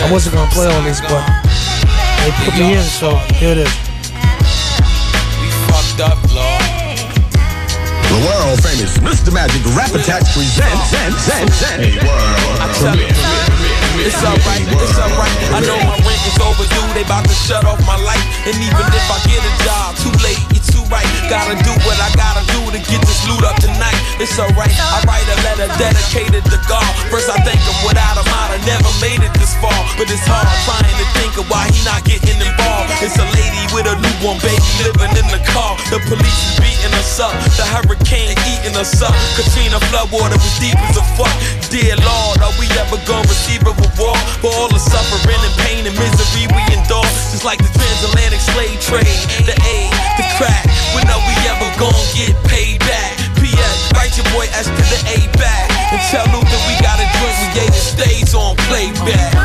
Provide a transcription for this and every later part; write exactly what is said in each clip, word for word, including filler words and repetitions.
I wasn't gonna play all this, but they put me in, so here it is. We fucked up, Lord. The world famous Mister Magic Rap Attack presents a world premiere. It's alright, it's alright. I know my rent is overdue. They about to shut off my light. And even if I get a job, too late, it's too right. Gotta do what I gotta do to get this loot up tonight. It's alright. I write a letter dedicated to God. First I thank him, without him I'd have never made it this far. But it's hard trying to think of why he not getting involved. It's a lady with a newborn baby living in the car. The police is beating us up. The hurricane eating us up. Katrina floodwater was deep as a fuck. Dear Lord, are we ever gonna receive a reward for all the suffering and pain and misery we endure? Just like the transatlantic slave trade, the aid, the crack. When are we ever gonna get paid back? P S Write your boy S to the A back. And tell Luther we got a drink we gave it stays on playback.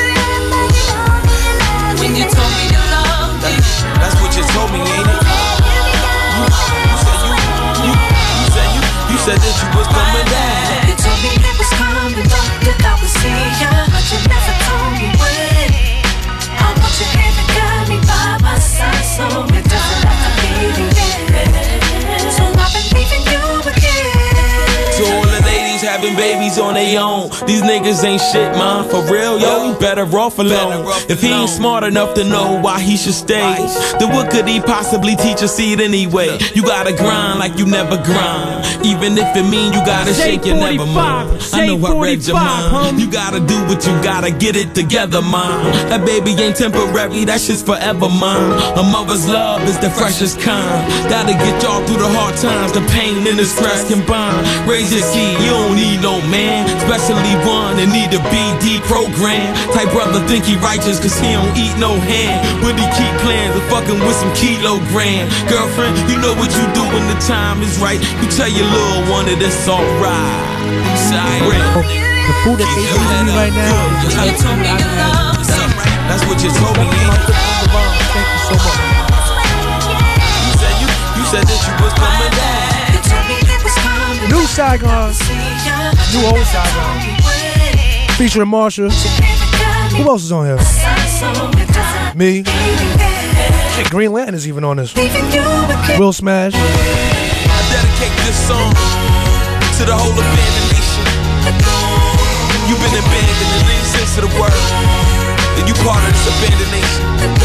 When you told me you loved me, that's what you told me, ain't it? You, you said you, you, you said you, you said that you was coming back. you told me it was coming back, that I would see ya, but you never told me when. I want you here to guide me by my side, so it doesn't have to be the end. So I've been leaving you again. To all the ladies having babies on their own, these niggas ain't shit, man. For real, yo, he better off alone. If he ain't smart enough to know why he should stay, then what could he possibly teach a seed anyway? You gotta grind like you never grind, even if it mean you gotta shake your never mind. I know I read your mind. You gotta do what you gotta, get it together, man. That baby ain't temporary, that shit's forever, man. A mother's love is the freshest kind. Gotta get y'all through the hard times, the pain and the stress combined. Raise your seed, you don't need no man, especially one that need to be deprogrammed. Type brother think he righteous cause he don't eat no hand, but he keep plans of fucking with some kilogram. Girlfriend, you know what you do when the time is right. You tell your little one that it's alright. Siren. The food that they giving me right now is You told me you loved me. That's what you told me. Thank you so much. You said you, you said that you was coming back. You told me it was coming New Saigon, back, new old Saigon, featuring Marsha. Who else is on here? Me. Green Lantern is even on this. Will Smash. I dedicate this song to the whole abandoned nation. You've been abandoned in any sense of the word, and you part of this abandoned nation.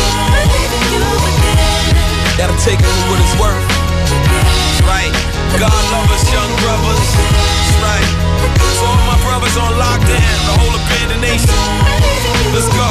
Gotta take it for what it's worth. That's right. God love us, young brothers. That's right. So all my brothers on lockdown, the whole abandoned nation. Let's go.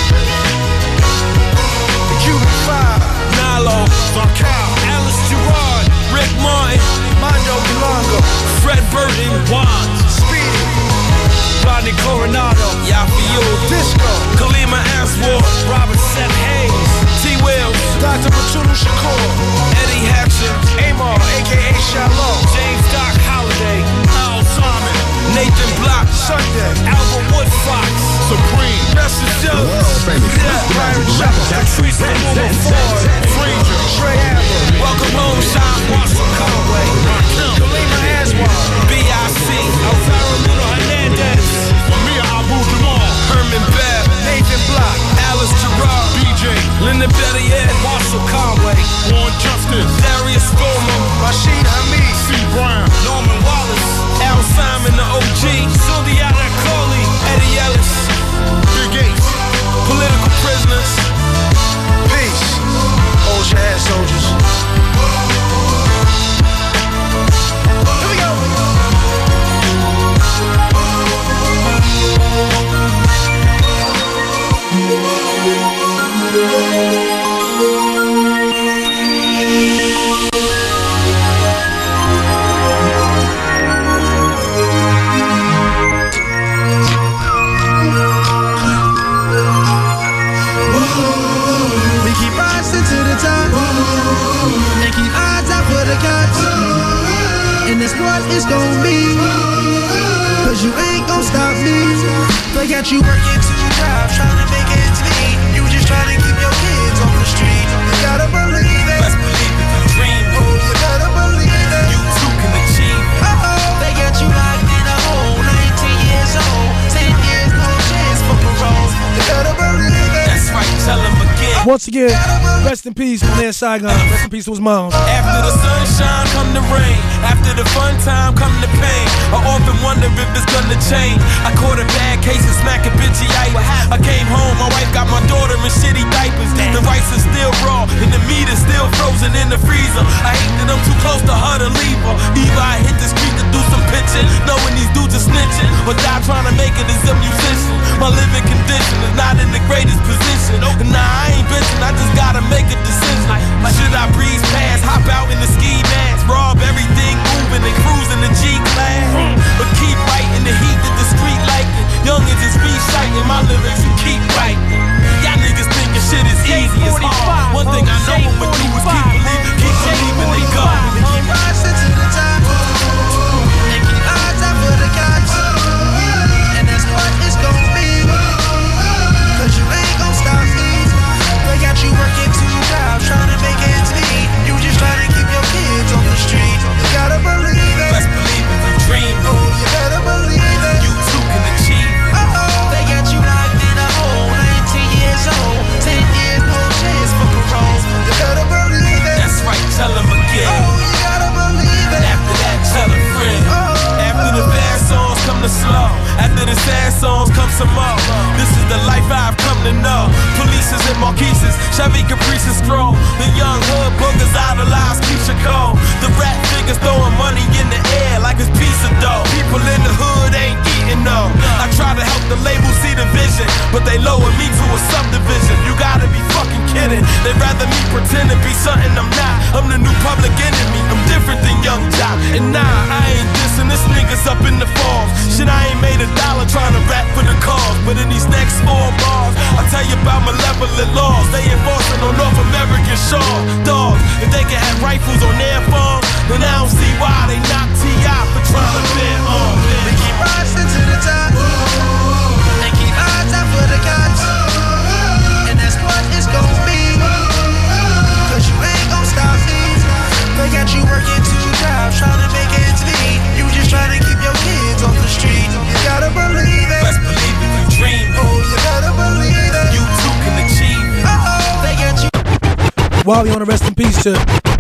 The Cuban Five, Nilo, Zarkal, Alice Gerard, Rick Martin, Mondo Milongo, Fred Burton, Juan, Speedy, Rodney Coronado, Yafiu, Disco, Kalima Aswad, Robert Seth Hayes, T. Wills, Doctor Batulu Shakur, Eddie Hatcher, Amar, aka Shalom, James Doc Holliday, Al Simon, Nathan Block, Sunday, Albert Wood Fox, Supreme, Nestor Jones, World famous Mister Magic Rap Attack presents Frazier, Trey Amber, Welcome Home, Sean Marshall Conway, Kalima Aswad, B I C, Alvaro Little Hernandez, Amir Abu Jamal, Herman Babb, Nathan Block, Alice Gerard, B J, Linda Bettier, Marshall Conway, Warren Justice, Darius Goldman, Rashid Hamid, C. Brown, Norman Wallace, Al Simon, the O G, Sudiata Coley, Eddie Ellis, Big Gates, Political Prisoners, peace, hold your head, soldiers. Here we go. We keep rising to the top and keep odds out for the cops. And that's what it's gonna be, cause you ain't gonna stop me. They got you working two jobs, trying to make ends meet. You just trying to keep your kids off the street. You gotta believe it. Best believe it, the dream. Oh, you gotta believe it. You too can achieve. Uh-oh, they got you locked in a hole, nineteen years old, ten years, no chance for parole. You Once again, rest in peace, my man Saigon. Rest in peace to his mom. After the sunshine come the rain. After the fun time come the pain. I often wonder if it's gonna change. I caught a bad case of smacking bitchy ice. I came home, my wife got my daughter in shitty diapers. The rice is still raw and the meat is still frozen in the freezer. I hate that I'm too close to her to leave her. Either I hit the street to do some pitching, knowing these dudes are snitching, or die trying to make it as a musician. My living condition is not in the greatest position. And nah, I ain't bitching, I just gotta make a decision. Should I breeze past, hop out in the ski mask, rob everything moving and cruising the G-Class? But keep writing the heat that the street like it. Youngins is re-shiting my lyrics and keep writing. Y'all niggas thinking shit is easy, it's hard. One thing I know I'ma do is keep believing, keep believing they go. And keep rising to the top. And keep eyes out for the cops. And that's what it's gon' be. Cause you ain't gon' stop me. They got you working two jobs, trying to make ends meet. You just trying to keep your kids on the street. You gotta believe it. Best believe it, you dream. Oh, you better believe it. You too can achieve. Uh-oh, they got you locked in a hole. nineteen years old, ten years, no chance for parole. You better believe it. That's right, tell them again. Oh, you gotta believe it. After that, tell a friend. Oh. After the fast songs come the slow. After the sad songs come some more. This is the life I've come to know. Polices and Marquises, Chevy Caprices stroll. The young hood boogers idolize Keisha Cole. The rap figures throwing money in the air like it's piece of dough. People in the hood ain't eating no. I try to help the label see the vision, but they lower me to a subdivision. You gotta be fucking kidding. They rather me pretend to be something I'm not. I'm the new public enemy. I'm different than Young Jock. And nah, I ain't dissing. This nigga's up in the falls. Shit, I ain't made a dollar trying to rap for the cause. But in these next four bars, I'll tell you about malevolent laws. They enforcing on North American shores. Dogs, if they can have rifles on their farms, then I don't see why they knock T I for trying to bear on. We keep rising to the top. And keep eyes out for the cops. And that's what it's gon' be. Cause you ain't gon' stop me. They got you working two jobs, trying to make ends meet. You just trying to keep your kids off the street. You gotta believe it. Best believe it, you dream. Oh, you better believe it. You too can achieve. Uh-oh, they got you. While we on the rest in peace to